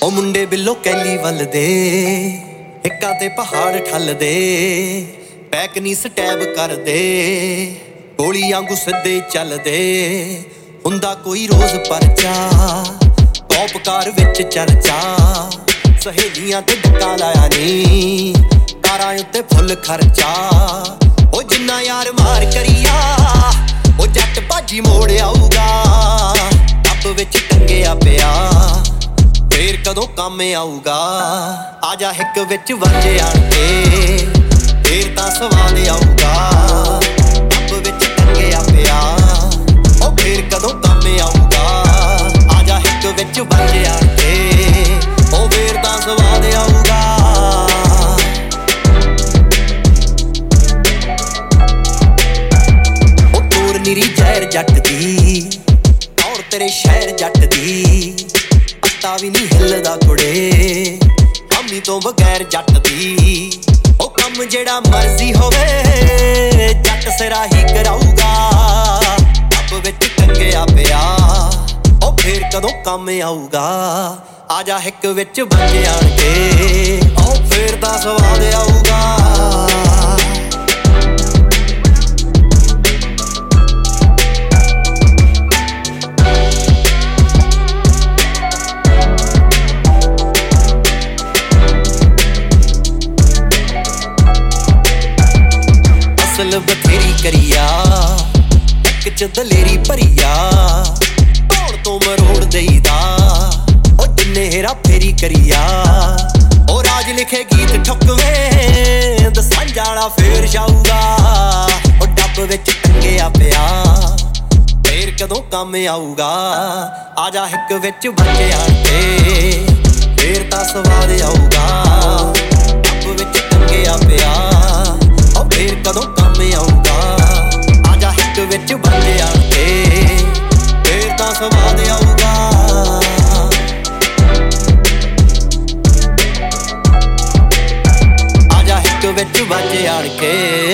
ਉਹ ਮੁੰਡੇ ਬਿੱਲੋ ਕੈਲੀ ਵੱਲ ਦੇ ਹਿੱਕਾਂ ਤੇ ਪਹਾੜ ਠੱਲਦੇ ਪੈਕ ਨੀ ਸਟੈਬ ਕਰਦੇ ਗੋਲੀ ਵਾਂਗੂ ਸਿੱਧੇ ਚੱਲਦੇ ਹੁੰਦਾ ਕੋਈ ਰੋਜ਼ ਪਰਚਾ ਕੌਪਕਾਰ ਵਿੱਚ ਚਰਚਾ ਸਹੇਲੀਆਂ ਤੇ ਡੱਕਾ ਲਾਇਆ ਨੀ ਕਾਰਾਂ ਉੱਤੇ ਫੁੱਲ ਖਰਚਾ ਉਹ ਜਿੰਨਾ ਯਾਰ ਮਾਰ ਕਰੀਆ ਉਹ ਜੱਟ ਭਾਜੀ ਮੋੜ ਆਊਗਾ ਟੱਬ ਵਿੱਚ ਟੰਗਿਆ ਪਿਆ ਫੇਰ ਕਦੋਂ ਕੰਮ ਆਊਗਾ ਆਜਾ ਹਿੱਕ ਵਿੱਚ ਵੱਜਿਆ ਕੇ ਫੇਰ ਤਾਂ ਸਵਾਦ ਆਊਗਾ ਟੱਬ ਵਿੱਚ ਟੰਗਿਆ ਪਿਆ ਉਹ ਫੇਰ ਕਦੋਂ ਕੰਮ ਆਊਗਾ ਆਜਾ ਹਿੱਕ ਵਿੱਚ ਵੱਜਿਆ ਕੇ ਉਹ ਫੇਰ ਤਾਂ ਸਵਾਦ ਆਊਗਾ ਉਹ ਤੋਰ ਨਿਰੀ ਜ਼ਹਿਰ ਜੱਟ ਦੀ ਔਰ ਤੇਰੇ ਸ਼ਹਿਰ ਜੱਟ ਦੀ ਪੱਤਾ ਵੀ ਨਹੀਂ ਹਿੱਲਦਾ ਕੁੜੇ ਮੰਮੀ ਤੋਂ ਬਗੈਰ ਜੱਟ ਦੀ ਉਹ ਕੰਮ ਜਿਹੜਾ ਮਰਜ਼ੀ ਹੋਵੇ ਜੱਟ ਸਿਰਾ ਹੀ ਕਰਾਊਗਾ ਟੱਬ ਵਿੱਚ ਟੰਗਿਆ ਪਿਆ ਉਹ ਫੇਰ ਕਦੋਂ ਕੰਮ ਆਊਗਾ ਆਜਾ ਹਿੱਕ ਵਿੱਚ ਵੱਜ ਆਣਗੇ ਉਹ ਫੇਰ ਤਾਂ ਸਵਾਦ ਆਊਗਾ ਬਥੇਰੀ ਕਰੀਆ ਇੱਕ ਚ ਦਲੇਰੀ ਭਰੀਆ ਧੌਣ ਤੋਂ ਮਰੋੜ ਦੇਈਦਾ ਉਹ ਜਿੰਨੇ ਹੇਰਾ ਫੇਰੀ ਕਰੀਆ ਉਹ ਰਾਜ ਲਿਖੇ ਗੀਤ ਠੁਕਵੇਂ ਦਸਾਂ ਜਾਣਾ ਫੇਰ ਜਾਊਗਾ ਉਹ ਡੱਬ ਵਿੱਚ ਟੰਗਿਆ ਪਿਆ ਫੇਰ ਕਦੋਂ ਕੰਮ ਆਊਗਾ ਆਜਾ ਹਿੱਕ ਵਿੱਚ ਵੱਜਿਆ ਕੇ ਫੇਰ ਤਾਂ ਸਵਾਦ ਆਊਗਾ ਡੱਬ ਵਿੱਚ ਟੰਗਿਆ ਪਿਆ ਉਹ ਫੇਰ ਕਦੋਂ ਕੰਮ ਆਊਗਾ ਆਜਾ ਹਿੱਕ ਵਿੱਚ ਵੱਜਿਆ ਕੇ ਫੇਰ ਤਾਂ ਸਵਾਦ ਆਊਗਾ ਆਜਾ ਹਿੱਕ ਵਿੱਚ ਵੱਜਿਆ ਕੇ